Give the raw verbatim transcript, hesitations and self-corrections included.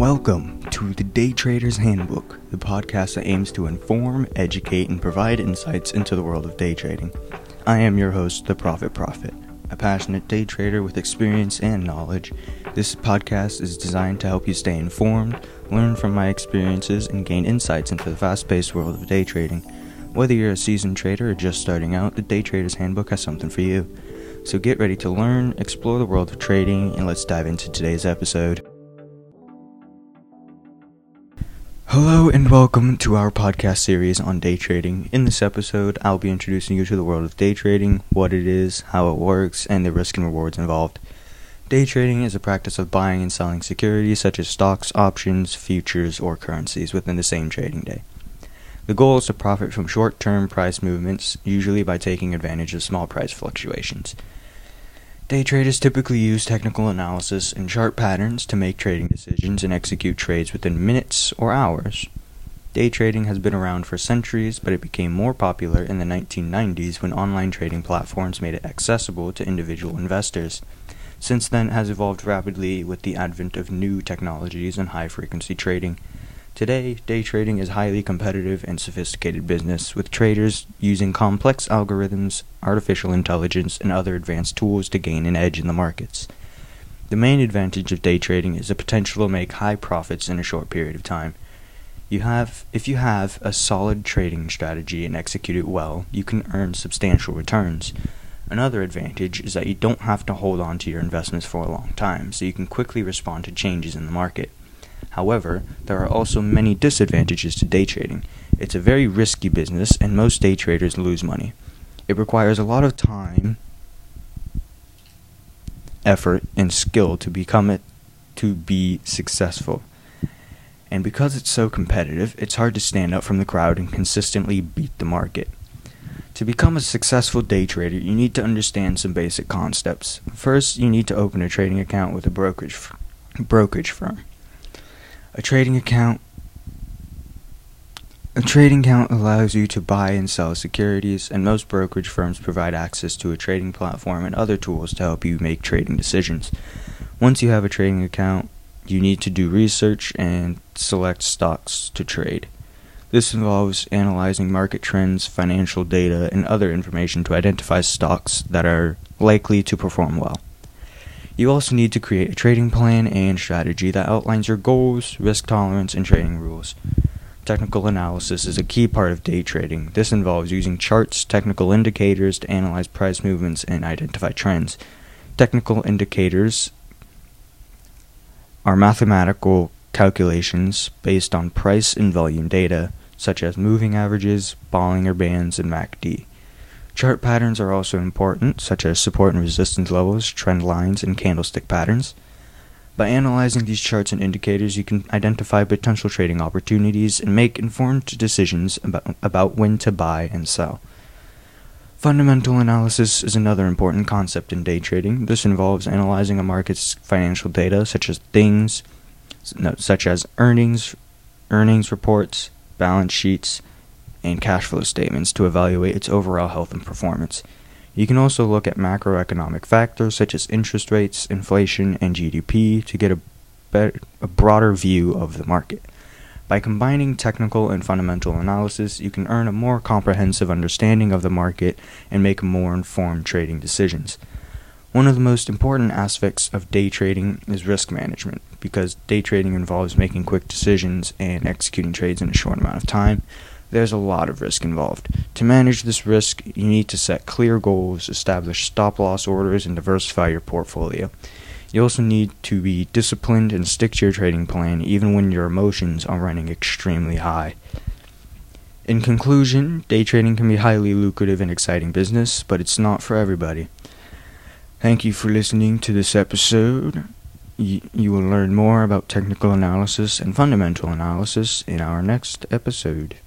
Welcome to the Day Trader's Handbook, the podcast that aims to inform, educate, and provide insights into the world of day trading. I am your host, The Profit Prophet, a passionate day trader with experience and knowledge. This podcast is designed to help you stay informed, learn from my experiences, and gain insights into the fast-paced world of day trading. Whether you're a seasoned trader or just starting out, the Day Trader's Handbook has something for you. So get ready to learn, explore the world of trading, and let's dive into today's episode. Hello and welcome to our podcast series on day trading. In this episode, I'll be introducing you to the world of day trading, what it is, how it works, and the risk and rewards involved. Day trading is a practice of buying and selling securities such as stocks, options, futures, or currencies within the same trading day. The goal is to profit from short-term price movements, usually by taking advantage of small price fluctuations. Day traders typically use technical analysis and chart patterns to make trading decisions and execute trades within minutes or hours. Day trading has been around for centuries, but it became more popular in the nineteen nineties when online trading platforms made it accessible to individual investors. Since then, it has evolved rapidly with the advent of new technologies and high-frequency trading. Today, day trading is highly competitive and sophisticated business, with traders using complex algorithms, artificial intelligence, and other advanced tools to gain an edge in the markets. The main advantage of day trading is the potential to make high profits in a short period of time. You have, if you have a solid trading strategy and execute it well, you can earn substantial returns. Another advantage is that you don't have to hold on to your investments for a long time, so you can quickly respond to changes in the market. However, there are also many disadvantages to day trading. It's a very risky business, and most day traders lose money. It requires a lot of time, effort, and skill to become it to be successful. And because it's so competitive, it's hard to stand up from the crowd and consistently beat the market. To become a successful day trader, you need to understand some basic concepts. First, you need to open a trading account with a brokerage f- brokerage firm. A trading account A trading account allows you to buy and sell securities, and most brokerage firms provide access to a trading platform and other tools to help you make trading decisions. Once you have a trading account, you need to do research and select stocks to trade. This involves analyzing market trends, financial data, and other information to identify stocks that are likely to perform well. You also need to create a trading plan and strategy that outlines your goals, risk tolerance, and trading rules. Technical analysis is a key part of day trading. This involves using charts, technical indicators to analyze price movements and identify trends. Technical indicators are mathematical calculations based on price and volume data, such as moving averages, Bollinger Bands, and M A C D. Chart patterns are also important, such as support and resistance levels, trend lines, and candlestick patterns. By analyzing these charts and indicators, you can identify potential trading opportunities and make informed decisions about, about when to buy and sell. Fundamental analysis is another important concept in day trading. This involves analyzing a market's financial data, such as things, no, such as earnings, earnings reports, balance sheets, and cash flow statements to evaluate its overall health and performance. You can also look at macroeconomic factors such as interest rates, inflation, and G D P to get a, better, a broader view of the market. By combining technical and fundamental analysis, you can earn a more comprehensive understanding of the market and make more informed trading decisions. One of the most important aspects of day trading is risk management, because day trading involves making quick decisions and executing trades in a short amount of time. There's a lot of risk involved. To manage this risk, you need to set clear goals, establish stop-loss orders, and diversify your portfolio. You also need to be disciplined and stick to your trading plan even when your emotions are running extremely high. In conclusion, day trading can be highly lucrative and exciting business, but it's not for everybody. Thank you for listening to this episode. You, you will learn more about technical analysis and fundamental analysis in our next episode.